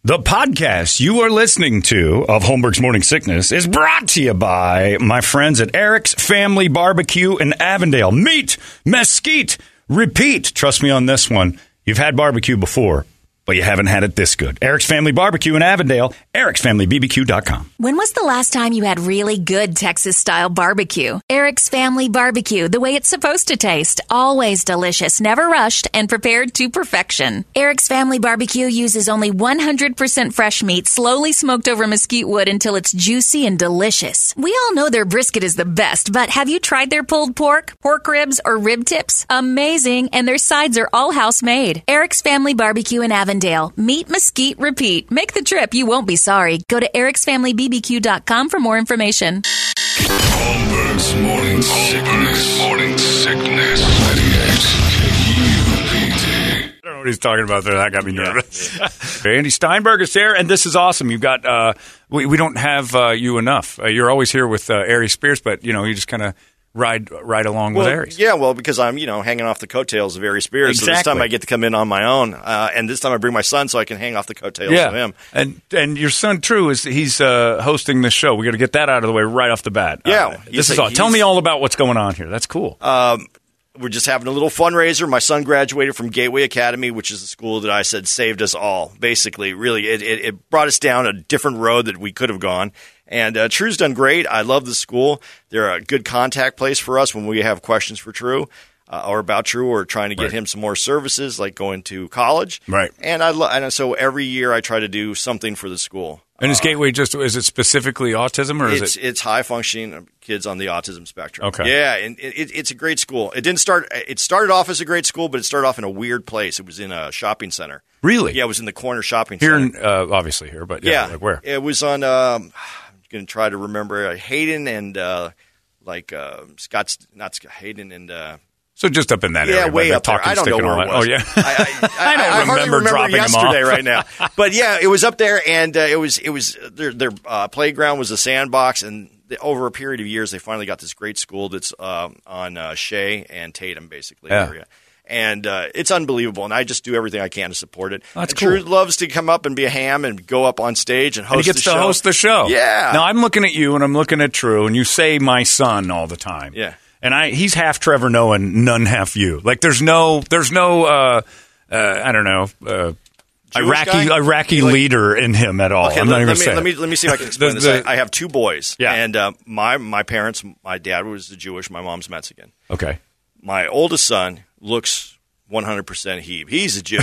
The podcast you are listening to of Holmberg's Morning Sickness is brought to you by my friends at Eric's Family Barbecue in Avondale. Meet, mesquite, repeat. Trust me on this one. You've had barbecue before, but you haven't had it this good. Eric's Family Barbecue in Avondale, ericsfamilybbq.com. When was the last time you had really good Texas-style barbecue? Eric's Family Barbecue, the way it's supposed to taste. Always delicious, never rushed, and prepared to perfection. Eric's Family Barbecue uses only 100% fresh meat, slowly smoked over mesquite wood until it's juicy and delicious. We all know their brisket is the best, but have you tried their pulled pork ribs, or rib tips? Amazing, and their sides are all house-made. Eric's Family Barbecue in Avondale. Meet, mesquite, repeat. Make the trip. You won't be sorry. Go to ericsfamilybbq.com for more information. Holmberg's Morning Sickness. 98 KUPD. I don't know what he's talking about there. That got me nervous. Andy Steinberg is there, and this is awesome. You've got, we don't have you enough. You're always here with Ari Spears, but, you just kind of ride along with Aries. Yeah, well, because I'm, hanging off the coattails of Ari Spears. Exactly. So this time I get to come in on my own. And this time I bring my son so I can hang off the coattails of him. And your son, True, he's hosting this show. We got to get that out of the way right off the bat. Yeah. Tell me all about what's going on here. That's cool. We're just having a little fundraiser. My son graduated from Gateway Academy, which is a school that I said saved us all. Basically, really, it brought us down a different road that we could have gone. And True's done great. I love the school. They're a good contact place for us when we have questions for True or about True or trying to get him some more services like going to college. Right. And so every year I try to do something for the school. And is Gateway is it specifically autism or is it? It's high functioning kids on the autism spectrum. Okay. Yeah, and it's a great school. It started off as a great school, but it started off in a weird place. It was in a shopping center. Really? Yeah, it was in the corner shopping center. Here, obviously here, but like where? It was on. I'm going to try to remember Hayden and Scott's not Hayden and. So just up in that area. Yeah, way up there. I don't know where it was. Oh, yeah. I don't remember dropping yesterday them off. right now. But, yeah, it was up there, and it was their playground was a sandbox, and over a period of years, they finally got this great school that's on Shea and Tatum, basically, area. And it's unbelievable, and I just do everything I can to support it. That's and cool. Drew loves to come up and be a ham and go up on stage and host the show. And he gets to host the show. Yeah. Now, I'm looking at you, and I'm looking at True, and you say my son all the time. Yeah. And he's half Trevor Noah and none half you. Like there's no I don't know Iraqi leader in him at all. Okay, I'm not even saying. Let me see if I can explain this. I have two boys. Yeah. And my parents, my dad was Jewish, my mom's Mexican. Okay. My oldest son looks 100% Hebrew. He's a Jew.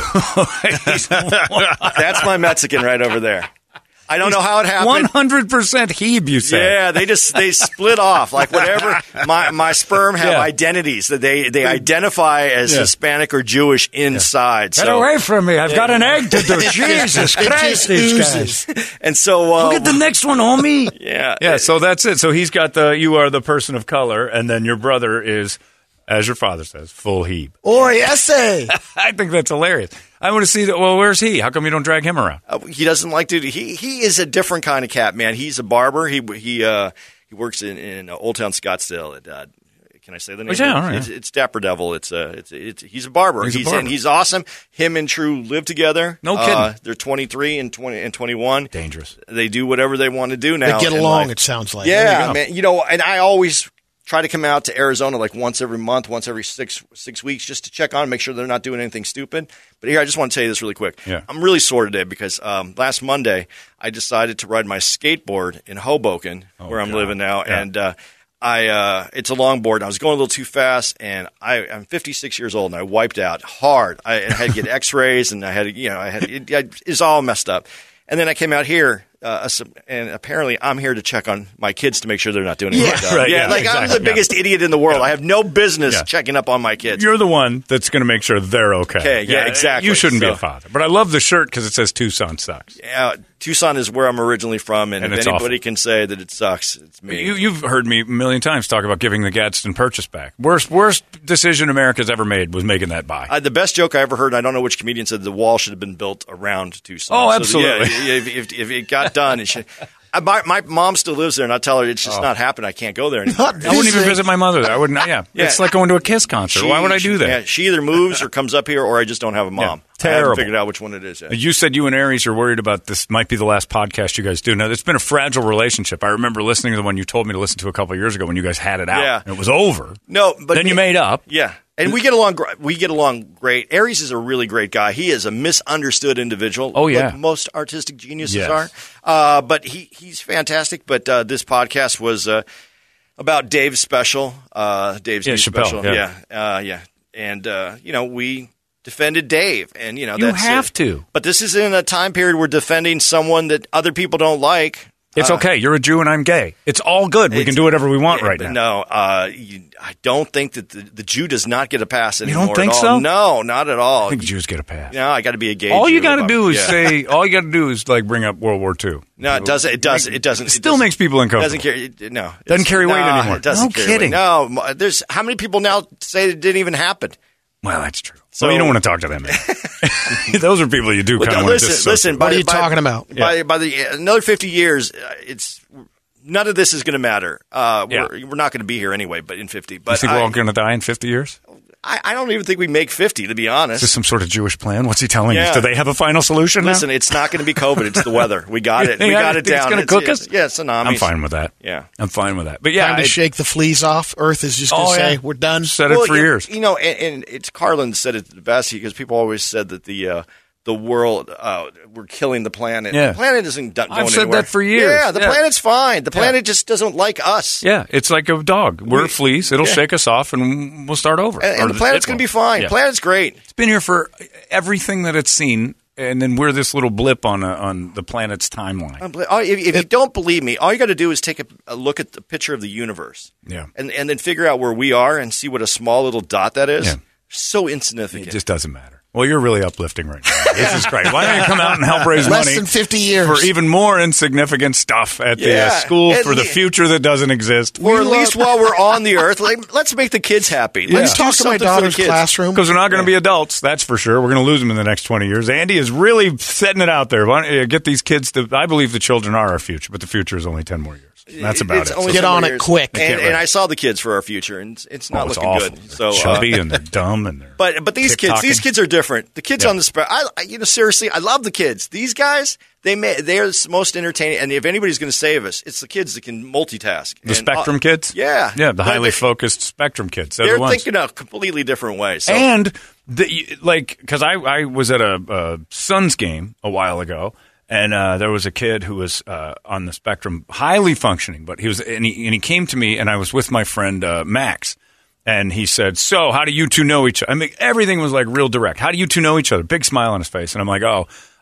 That's my Mexican right over there. I don't know how it happened. 100% Hebrew, you say? Yeah, they split off. Like whatever, my sperm have identities that they identify as Hispanic or Jewish inside. Get away from me! I've got an egg to do. Jesus Christ, these guys! And so look at the next one, homie. Yeah. So that's it. So he's got you are the person of color, and then your brother is, as your father says, full Heb. Oy, essay. I think that's hilarious. I want to see that. Well, where's he? How come you don't drag him around? He doesn't like to. He is a different kind of cat, man. He's a barber. He works in Old Town Scottsdale. Can I say the name? Yeah, all right. It's Dapper Devil. He's a barber. And he's awesome. Him and True live together. No kidding. They're 23 and 21. Dangerous. They do whatever they want to do now. They get along. It sounds like. Yeah, man. And I always try to come out to Arizona like once every month, once every six weeks, just to check on, make sure they're not doing anything stupid. But here, I just want to tell you this really quick. Yeah. I'm really sore today because last Monday I decided to ride my skateboard in Hoboken, where I'm living now, and it's a longboard. And I was going a little too fast, and I'm 56 years old, and I wiped out hard. I had to get X-rays, and it's all messed up. And then I came out here. And apparently I'm here to check on my kids to make sure they're not doing anything. Right, exactly. I'm the biggest idiot in the world. I have no business checking up on my kids. You're the one that's going to make sure they're okay. Okay, yeah, exactly. You shouldn't be a father. But I love the shirt because it says Tucson sucks. Yeah, Tucson is where I'm originally from, and if anybody awful. can say that it sucks, it's me. You've heard me a million times talk about giving the Gadsden Purchase back. Worst decision America's ever made was making that buy. The best joke I ever heard, and I don't know which comedian said the wall should have been built around Tucson. Oh, absolutely. If it got done, it should. My mom still lives there, and I tell her it's just not happening. I can't go there anymore. I wouldn't even visit my mother. I wouldn't. Yeah. It's like going to a Kiss concert. Why would I do that? Yeah, she either moves or comes up here, or I just don't have a mom. Yeah, terrible. I haven't figured out which one it is yet. You said you and Aries are worried about this might be the last podcast you guys do. Now, it's been a fragile relationship. I remember listening to the one you told me to listen to a couple of years ago when you guys had it out. Yeah. And it was over. No, but then you made up. Yeah. And we get along. We get along great. Aries is a really great guy. He is a misunderstood individual. Oh yeah, like most artistic geniuses are. But he's fantastic. But this podcast was about Dave's special. Dave's new Chappelle, special. Yeah. And we defended Dave, and you that's have to. But this is in a time period we're defending someone that other people don't like. It's okay. You're a Jew and I'm gay. It's all good. We can do whatever we want right now. No, I don't think that the Jew does not get a pass anymore. You don't think at all. so? No, not at all. I think Jews get a pass. No, I got to be a gay. All Jew you got to do is say. All you got to do is like bring up World War II. No, it doesn't. It doesn't. It still makes people uncomfortable. Doesn't carry weight anymore. It doesn't. No kidding. No, there's how many people now say it didn't even happen. Well, that's true. So you don't want to talk to them. Those are people you do kind of want to disassociate. Listen. What are you talking about? By another 50 years, none of this is going to matter. We're not going to be here anyway. But in 50, you think we're all going to die in 50 years? I don't even think we make 50, to be honest. Is this some sort of Jewish plan? What's he telling us? Do they have a final solution Listen, now? it's not going to be COVID. It's the weather. We got it. We got it down. It's going to cook us? Yeah, tsunamis. I'm fine with that. Yeah. I'm fine with that. But yeah. Time to shake the fleas off. Earth is just going to say, we're done. Said it for years. And it's Carlin said it the best because people always said that the world, we're killing the planet. Yeah. The planet isn't going anywhere. I've said that for years. Yeah, the planet's fine. The planet just doesn't like us. Yeah, it's like a dog. We're fleas. It'll shake us off, and we'll start over. And the planet's going to be fine. Yeah. Planet's great. It's been here for everything that it's seen, and then we're this little blip on the planet's timeline. If you don't believe me, all you got to do is take a look at the picture of the universe. Yeah. And then figure out where we are and see what a small little dot that is. Yeah. So insignificant. It just doesn't matter. Well, you're really uplifting right now. This is great. Why don't you come out and help raise money? Less than 50 years. For even more insignificant stuff at the school for the future that doesn't exist. Or at least while we're on the earth, let's make the kids happy. Yeah. Let's talk to my daughter's classroom. Because we're not going to be adults, that's for sure. We're going to lose them in the next 20 years. Andy is really setting it out there. Why don't you get these kids to... I believe the children are our future, but the future is only 10 more years. That's about it. Get on it quick. And I saw the kids for our future, and it's not looking awful. good. So chubby and they're dumb and they're but these kids are different. The kids on the seriously, I love the kids. Theyese guys, they're the most entertaining. And if anybody's going to save us, it's the kids that can multitask. The Spectrum kids, yeah, the highly focused Spectrum kids. They're thinking a completely different way. So. And because I was at a Suns game a while ago. And there was a kid who was on the spectrum, highly functioning, but he came to me, and I was with my friend Max, and he said, "So, how do you two know each other?" I mean, everything was like real direct. How do you two know each other? Big smile on his face, and I'm like,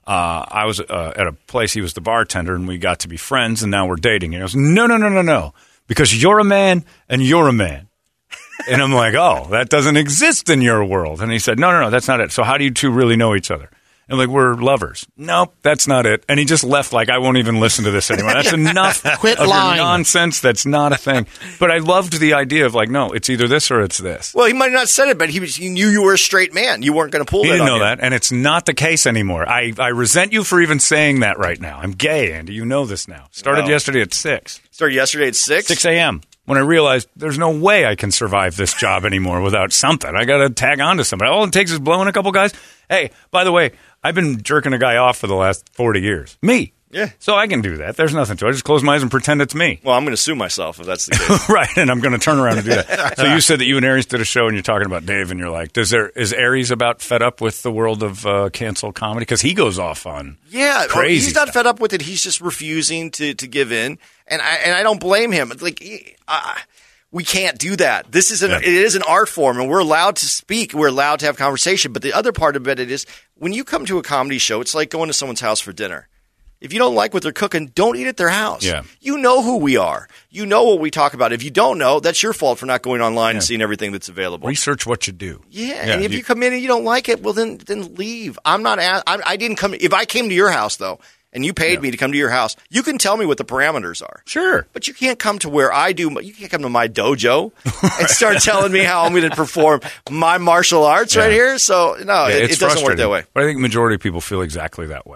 I was at a place. He was the bartender, and we got to be friends, and now we're dating. And he goes, No, because you're a man and you're a man. And I'm like, oh, that doesn't exist in your world. And he said, no, that's not it. So how do you two really know each other? And like, we're lovers. Nope, that's not it. And he just left like, I won't even listen to this anymore. That's enough Quit of lying. your nonsense. That's not a thing. But I loved the idea of like, no, it's either this or it's this. Well, he might not have said it, but he knew you were a straight man. You weren't going to pull that on him. He didn't know that, and it's not the case anymore. I resent you for even saying that right now. I'm gay, Andy. You know this now. Started yesterday at 6. Started yesterday at 6? 6 a.m. when I realized there's no way I can survive this job anymore without something. I got to tag on to somebody. All it takes is blowing a couple guys. Hey, by the way, I've been jerking a guy off for the last 40 years. Me. Yeah. So I can do that. There's nothing to it. I just close my eyes and pretend it's me. Well, I'm going to sue myself if that's the case. Right, and I'm going to turn around and do that. So you said that you and Aries did a show and you're talking about Dave and you're like, is Aries about fed up with the world of cancel comedy? Because he goes off on crazy he's not stuff. fed up with it. He's just refusing to give in. And I don't blame him. Like, we can't do that. This is it is an art form, and we're allowed to speak. We're allowed to have conversation. But the other part of it is when you come to a comedy show, it's like going to someone's house for dinner. If you don't like what they're cooking, don't eat at their house. Yeah. You know who we are. You know what we talk about. If you don't know, that's your fault for not going online and seeing everything that's available. Research what you do. Yeah, and if you come in and you don't like it, well, then leave. I didn't come. If I came to your house, though, and you paid me to come to your house, you can tell me what the parameters are. Sure. But you can't come to where I do. You can't come to my dojo and start telling me how I'm going to perform my martial arts right here. So, no, it doesn't work that way. But I think the majority of people feel exactly that way.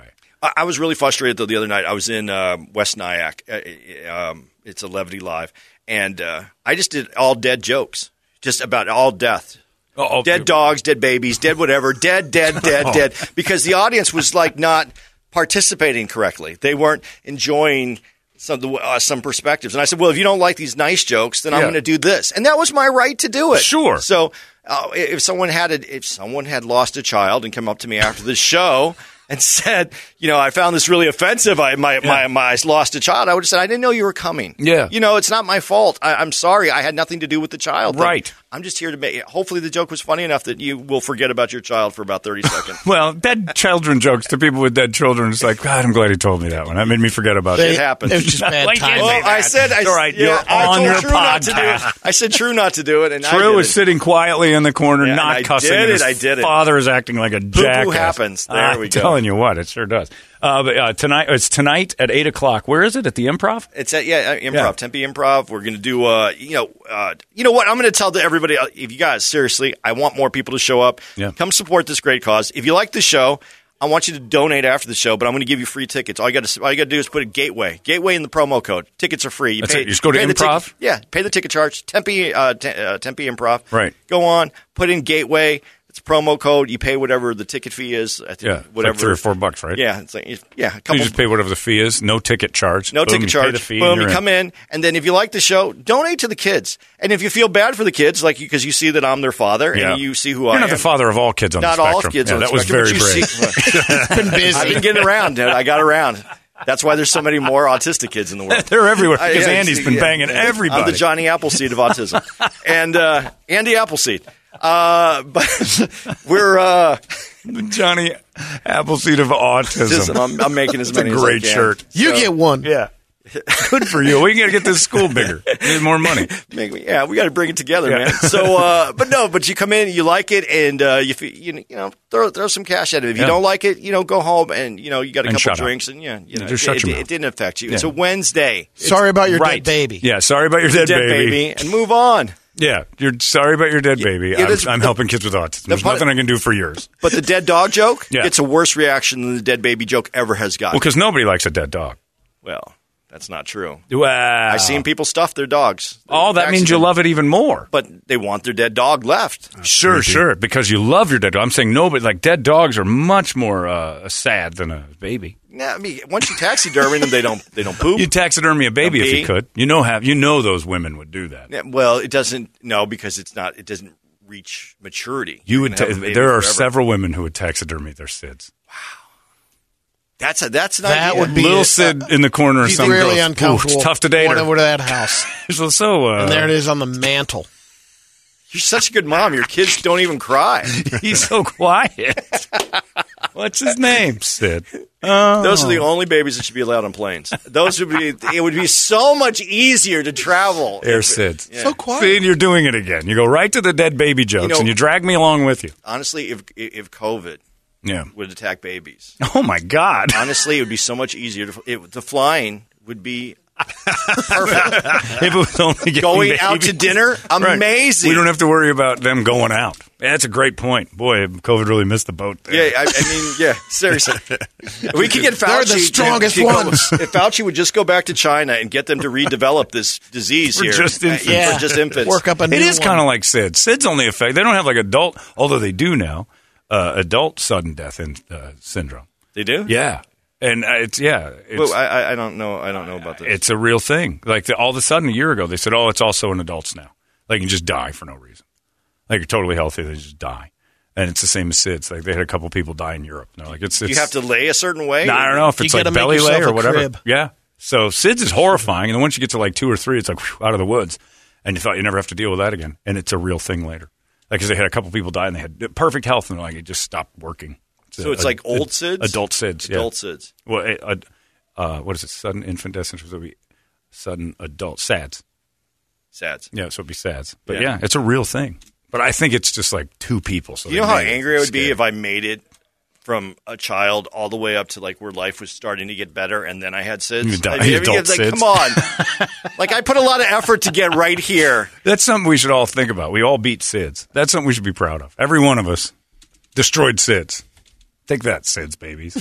I was really frustrated, though, the other night. I was in West Nyack. It's a Levity Live. And I just did all dead jokes, just about all death. Dead dogs, dead babies, dead whatever, dead, dead. Because the audience was like not participating correctly. They weren't enjoying some perspectives. And I said, well, if you don't like these nice jokes, then I'm going to do this. And that was my right to do it. Sure. So if someone had lost a child and come up to me after the show and said, I found this really offensive. I lost a child. I would have said, I didn't know you were coming. Yeah. It's not my fault. I'm sorry. I had nothing to do with the child. Right. I'm just here to make – hopefully the joke was funny enough that you will forget about your child for about 30 seconds. Well, dead children jokes to people with dead children is like, God, I'm glad he told me that one. That made me forget about it. It happens. It was just bad timing. Well, I said – all right, you're on your podcast. I said True not to do it. And True is sitting quietly in the corner, not cussing. I did it. Father is acting like a jackass. Poo-poo happens. There we go. I'm telling you what, it sure does. But it's tonight at 8 o'clock. Where is it? At the Improv? It's at Improv, Tempe Improv. We're going to do you know what? I'm going to tell everybody, if you guys, seriously, I want more people to show up. Yeah. Come support this great cause. If you like the show, I want you to donate after the show, but I'm going to give you free tickets. All you got to do is put a Gateway in the promo code. Tickets are free. You just go to Improv? Pay the ticket charge. Tempe Improv. Right. Go on, put in Gateway. It's a promo code. You pay whatever the ticket fee is. Whatever. Like $3 or $4, right? Yeah. It's like, a couple. You just pay whatever the fee is. No ticket charge. No ticket charge. Pay the fee. Boom. You come in, and then if you like the show, donate to the kids. And if you feel bad for the kids, like because you see that I'm their father, and you see who I am. You're not the father of all kids on the spectrum. Not all kids on the spectrum. That was very brave. Been busy. I've been getting around, dude. I got around. That's why there's so many more autistic kids in the world. They're everywhere because Andy's been banging everybody. I'm the Johnny Appleseed of autism. And Andy Appleseed. But we're Johnny Appleseed of autism. I'm making as many. It's a great shirt. You get one. Yeah. Good for you. We got to get this school bigger. Need more money. We got to bring it together, man. So, but you come in, you like it, and you throw some cash at it. If you don't like it, go home and you got a couple drinks, and it didn't affect you. Yeah. It's a Wednesday. Sorry about your dead baby. Yeah, sorry about your dead baby, and move on. Yeah, you're sorry about your dead baby. I'm helping kids with autism. There's nothing I can do for yours. But the dead dog joke, it's a worse reaction than the dead baby joke ever has gotten. Well, because nobody likes a dead dog. Well, that's not true. Wow. I've seen people stuff their dogs. That means you love it even more. But they want their dead dog left. Sure, because you love your dead dog. I'm saying nobody, like dead dogs are much more sad than a baby. Yeah, I mean, once you taxidermy them, they don't poop. You taxidermy a baby if you could. You know those women would do that. Yeah, well, it doesn't. No, because it doesn't reach maturity. There are several women who would taxidermy their SIDS. Wow. That would be little Sid in the corner. He's really uncomfortable. It's tough to date her. Over to that house. And there it is on the mantle. You're such a good mom. Your kids don't even cry. He's so quiet. What's his name? Sid. Those are the only babies that should be allowed on planes. It would be so much easier to travel. Air SIDS. Yeah. So quiet. See, you're doing it again. You go right to the dead baby jokes and you drag me along with you. Honestly, if COVID would attack babies. Oh, my God. Honestly, it would be so much easier. The flying would be perfect. If it was only going out to dinner, amazing. We don't have to worry about them going out. That's a great point. Boy, COVID really missed the boat there. Yeah, I mean, seriously. We could get Fauci. They're the strongest ones. If Fauci would just go back to China and get them to redevelop this disease for here. Just infants. For just infants. Work up a new one. It is kind of like SIDS. SIDS only affect. They don't have like adult, although they do now, adult sudden death syndrome. They do? Yeah. And Well, I don't know. I don't know about this. It's a real thing. Like all of a sudden, a year ago, they said, "Oh, it's also in adults now. Like you can just die for no reason. Like you're totally healthy, they just die." And it's the same as SIDS. Like they had a couple people die in Europe. No, like it's you have to lay a certain way. No, I don't know if it's like belly lay or whatever. Crib. Yeah. So SIDS is horrifying, and then once you get to like 2 or 3, it's like whew, out of the woods, and you thought you never have to deal with that again. And it's a real thing later. Like because they had a couple people die and they had perfect health, and like it just stopped working. So it's like old SIDS? Adult SIDS, yeah. Adult SIDS. Well, what is it? Sudden infant death syndrome. So it would be sudden adult SADS. SADS. Yeah, so it would be SADS. But yeah, it's a real thing. But I think it's just like 2 people. So you know how angry I would be if I made it from a child all the way up to like where life was starting to get better, and then I had SIDS. SIDS. Come on, like I put a lot of effort to get right here. That's something we should all think about. We all beat SIDS. That's something we should be proud of. Every one of us destroyed SIDS. Take that, SIDS babies.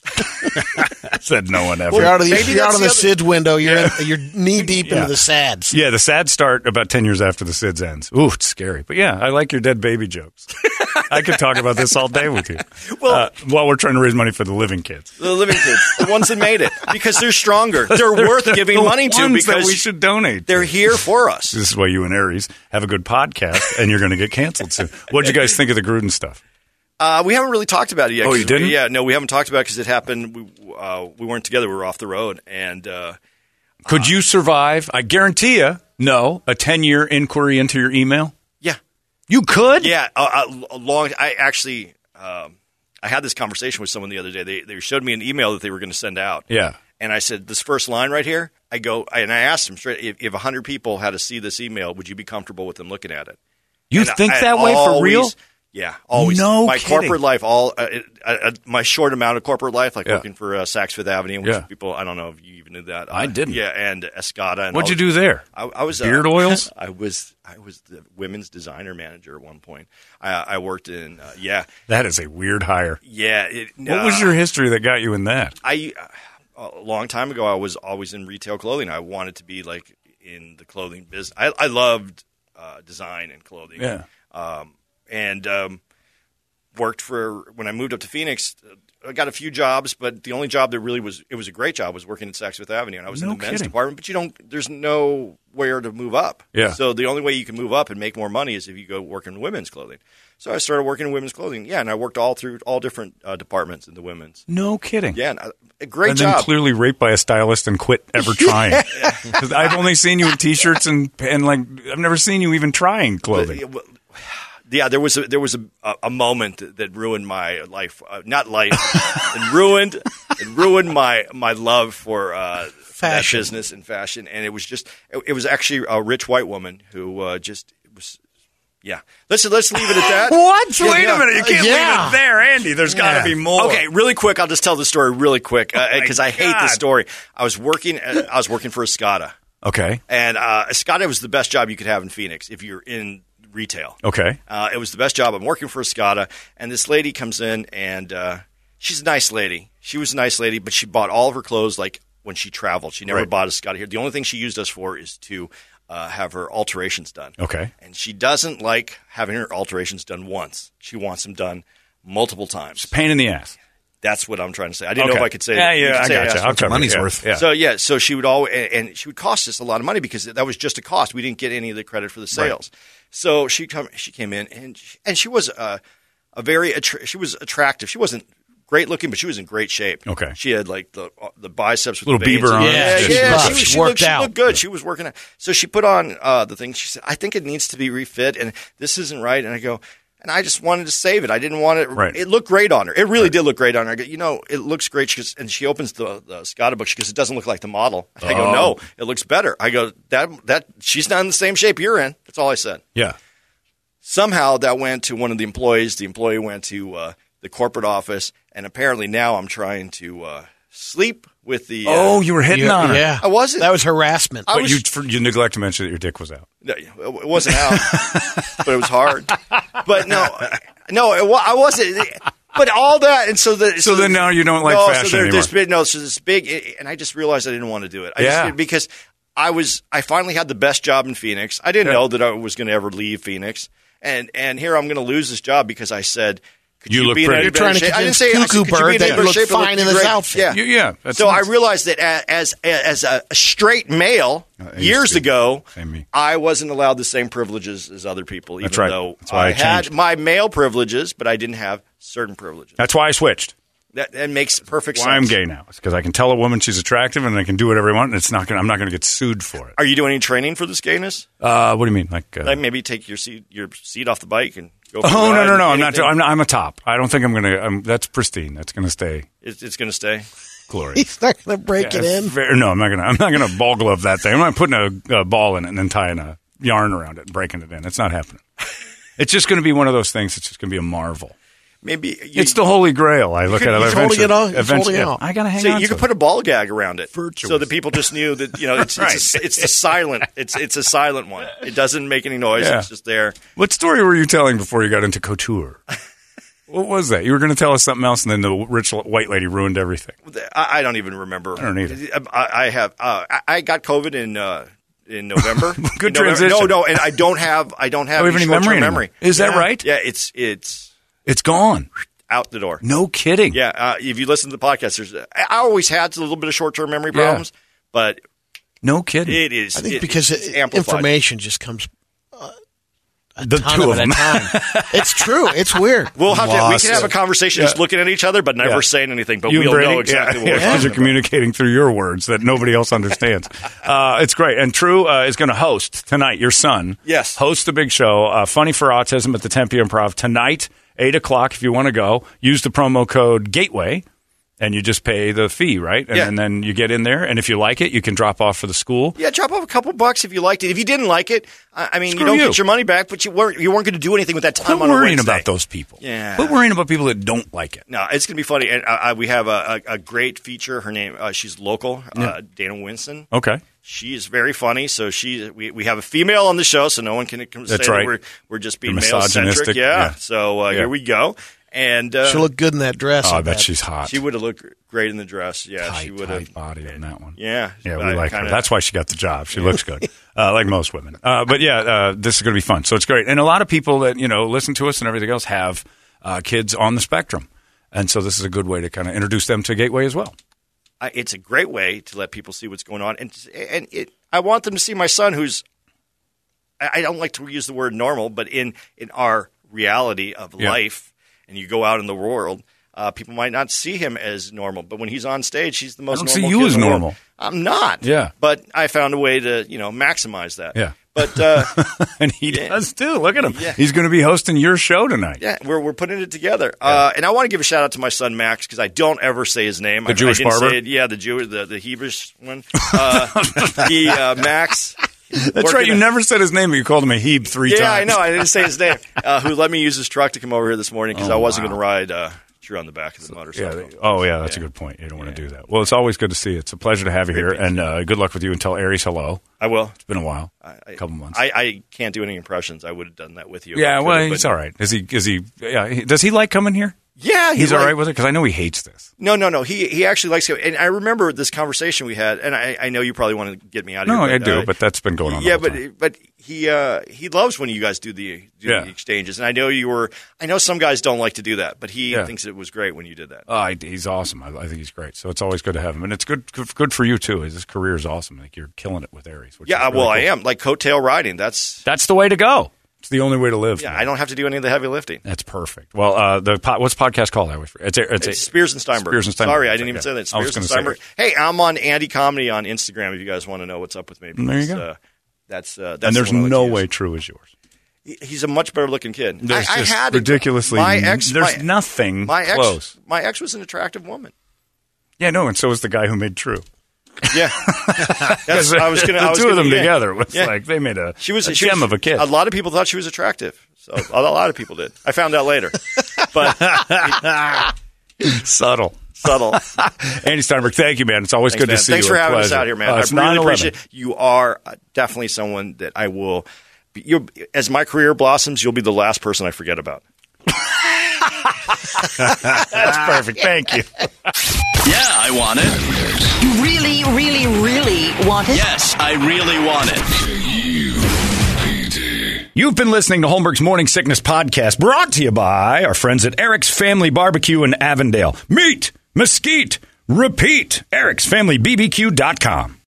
Said no one ever. You're out of the, Maybe you're out that's of the the SIDS window. You're knee deep into the SADs. Yeah, the SADs start about 10 years after the SIDS ends. Ooh, it's scary. But yeah, I like your dead baby jokes. I could talk about this all day with you. Well, while we're trying to raise money for the living kids. The living kids, the ones that made it, because they're stronger. They're worth giving The money to ones that because we should donate. they're here for us. This is why you and Aries have a good podcast, and you're going to get canceled soon. What did you guys think of the Gruden stuff? We haven't really talked about it yet. Oh, you didn't? Yeah, no, we haven't talked about it because it happened. We weren't together. We were off the road. And Could you survive? I guarantee you, no, a 10-year inquiry into your email? yeah. You could? Yeah, a long. I actually, I had this conversation with someone the other day. They showed me an email that they were going to send out. Yeah. And I said, this first line right here. I asked them straight, if 100 people had to see this email, would you be comfortable with them looking at it? You And think I that way for real? Yeah, always. No my kidding. corporate life, my short amount of corporate life, like working for Saks Fifth Avenue, which Yeah. people, I don't know if you even knew that. I didn't. Yeah, and Escada. And What'd you do there? I was Beard oils? I was the women's designer manager at one point. I worked in That is a weird hire. What What was your history that got you in that? a long time ago, I was always in retail clothing. I wanted to be like in the clothing business. I loved design and clothing. Yeah. And worked for, when I moved up to Phoenix, I got a few jobs, but the only job that really was a great job was working at Saks Fifth Avenue. And I was in No the men's kidding. department, but there's nowhere to move up. Yeah. So the only way you can move up and make more money is if you go work in women's clothing. So I started working in women's clothing. Yeah, and I worked all through all different departments in the women's. No kidding. Yeah, and a great and job. then clearly raped by a stylist and quit ever trying. 'Cause I've only seen you in T-shirts and like I've never seen you even trying clothing. Yeah, there was a moment that ruined my life, not life, and ruined my love for that Fashion. business and fashion. And it was actually a rich white woman who was. Yeah, let's leave it at that. What? Yeah, Wait yeah. a minute, you can't Yeah. leave it there, Andy. There's got to be more. Okay, really quick. I'll just tell the story really quick because I hate God. the story. I was working for Escada, Okay. and Escada was the best job you could have in Phoenix if you're in retail. Okay. It was the best job. I'm working for Escada, and this lady comes in, and she's a nice lady. She was a nice lady, but she bought all of her clothes like when she traveled. She never Right. bought Escada here. The only thing she used us for is to have her alterations done. Okay. And she doesn't like having her alterations done once. She wants them done multiple times. Pain in the ass. That's what I'm trying to say. I didn't know Okay. if I could say Yeah, it. You yeah, could I say got you. asked I'll for cover money's it. Yeah. worth. Yeah. So she would always, and she would cost us a lot of money because that was just a cost. We didn't get any of the credit for the sales. So she came in and she was she was attractive. She wasn't great looking, but she was in great shape. Okay. She had like the biceps with Little the veins. Bieber arms. Yeah, Yeah, yeah. buff. She worked out. She looked good. She was working out. So she put on the thing. She said, "I think it needs to be refit, and this isn't right." And I go. And I just wanted to save it. I didn't want it. Right. It looked great on her. It really did look great on her. I go, it looks great. And she opens the Escada book. She goes, it doesn't look like the model. I go, no, it looks better. I go, that she's not in the same shape you're in. That's all I said. Yeah. Somehow that went to one of the employees. The employee went to the corporate office. And apparently now I'm trying to sleep with the. You were hitting on her. Yeah. I wasn't. That was harassment. I But was- you neglect to mention that your dick was out. No, it wasn't out, but it was hard. But I wasn't. But all that, and so then now you don't like fashion anymore. So this big, and I just realized I didn't want to do it. Yeah. Because I finally had the best job in Phoenix. I didn't know that I was going to ever leave Phoenix, and here I'm going to lose this job because I said. Could You look be in pretty. any You're better trying to shape? I didn't say convince could you Cuckoo be in Bird any that better you shape? look It fine looked in this great. outfit. Yeah. That's So I nice. realized that as a straight male years ago, Same me. I wasn't allowed the same privileges as other people, even That's right. though That's why I had changed. my male privileges, but I didn't have certain privileges. That's why I switched. That makes perfect Why sense. I'm gay now. It's because I can tell a woman she's attractive and I can do whatever I want, and I'm not going to get sued for it. Are you doing any training for this gayness? What do you mean? Like Maybe take your seat off the bike and go. For a Oh ride? no! I'm Anything? not. I'm a top. I don't think I'm gonna. That's pristine. That's gonna stay It's going to stay. glorious. He's not going to break it in. No, I'm not gonna ball glove that thing. I'm not putting a ball in it and then tying a yarn around it and breaking it in. It's not happening. It's just gonna be one of those things. It's just gonna be a marvel. Maybe It's the Holy Grail. I look at it. he's holding it on. He's holding it on. I gotta hang So on. you to could put a ball gag around it, Virtuous. so that people just knew that it's Right. it's a silent it's a silent one. It doesn't make any noise. Yeah. It's just there. What story were you telling before you got into couture? What was that? You were going to tell us something else, and then the rich white lady ruined everything. I don't even remember. I don't either. I got COVID in November. Good transition. No, and I don't have any memory. Is that right? Yeah, it's gone. Out the door. No kidding. Yeah, if you listen to the podcast, I always had a little bit of short-term memory problems, but no kidding. It is. I think because it's information just comes the two of them. At a time. It's true. It's weird. We can have a conversation just looking at each other, but never saying anything. But we'll know exactly what we're talking because you're communicating through your words that nobody else understands. It's great. And True is going to host tonight. Your son, hosts the big show, Funny for Autism at the Tempe Improv tonight, 8 o'clock. If you want to go, use the promo code Gateway. And you just pay the fee, right? And then you get in there, and if you like it, you can drop off for the school. Yeah, drop off a couple bucks if you liked it. If you didn't like it, I mean, you don't get your money back, but you weren't going to do anything with that time on a Wednesday. Quit worrying about those people. Yeah. Quit worrying about people that don't like it. No, it's going to be funny. And we have a great feature. Her name, she's local, Dana Winston. Okay. She is very funny. So we have a female on the show, so no one can say that we're just being male-centric. Yeah. So here we go. And she'll look good in that dress. Oh, I bet she's hot. She would have looked great in the dress. Yeah, she would have. Tight body in that one. Yeah, we like her. That's why she got the job. She looks good, like most women. But this is going to be fun. So it's great. And a lot of people that listen to us and everything else have kids on the spectrum, and so this is a good way to kind of introduce them to Gateway as well. It's a great way to let people see what's going on, and I want them to see my son, who's I don't like to use the word normal, but in our reality of life. And you go out in the world, people might not see him as normal. But when he's on stage, he's the most normal kid. I don't see you as normal. I'm not. Yeah. But I found a way to, maximize that. Yeah. But and he does too. Look at him. Yeah. He's going to be hosting your show tonight. Yeah, we're putting it together. Yeah. And I want to give a shout out to my son Max because I don't ever say his name. The Jewish barber. The Jewish, the Hebrewish one. Max. That's right. You never said his name, but you called him a Hebe 3 times. Yeah, I know. I didn't say his name. Who let me use his truck to come over here this morning because I wasn't going to ride Drew on the back of the motorcycle. Yeah. That's a good point. You don't want to do that. Well, it's always good to see you. It's a pleasure to have you here, and good luck with you. And tell Aries hello. I will. It's been a while. A couple months. I can't do any impressions. I would have done that with you. Yeah, well, he's all right. Is he? Yeah. Does he like coming here? Yeah, he's all right with it because I know he hates this. No. He actually likes it. And I remember this conversation we had, and I know you probably want to get me out of here. No, I do, but that's been going on. Yeah, but he loves when you guys do the exchanges, and I know some guys don't like to do that, but he thinks it was great when you did that. He's awesome. I think he's great. So it's always good to have him, and it's good for you too. His career is awesome. Like you're killing it with Aries. Which is really cool. I am like coattail riding. That's the way to go. It's the only way to live. Yeah, man. I don't have to do any of the heavy lifting. That's perfect. Well, what's the podcast called? It's Spears and Steinberg. Spears and Steinberg. Sorry, I didn't even say that. Spears and Steinberg. Hey, I'm on Andy Comedy on Instagram if you guys want to know what's up with me. Because, there you go. That's and there's no way True is yours. He's a much better looking kid. There's just ridiculously. There's nothing close. My ex was an attractive woman. Yeah, no, and so was the guy who made True. Yeah, the two of them together was like they made a gem of a kid. A lot of people thought she was attractive. So a lot of people did. I found out later, but subtle. Andy Steinberg, thank you, man. It's always good to see you. Thanks for having us out here, man. I really appreciate it. You are definitely someone that I will. As my career blossoms, you'll be the last person I forget about. That's perfect. Thank you. Yeah, I want it. You really, really, really want it? Yes, I really want it. You've been listening to Holmberg's Morning Sickness Podcast, brought to you by our friends at Eric's Family Barbecue in Avondale. Meet, mesquite, repeat. Eric'sFamilyBBQ.com.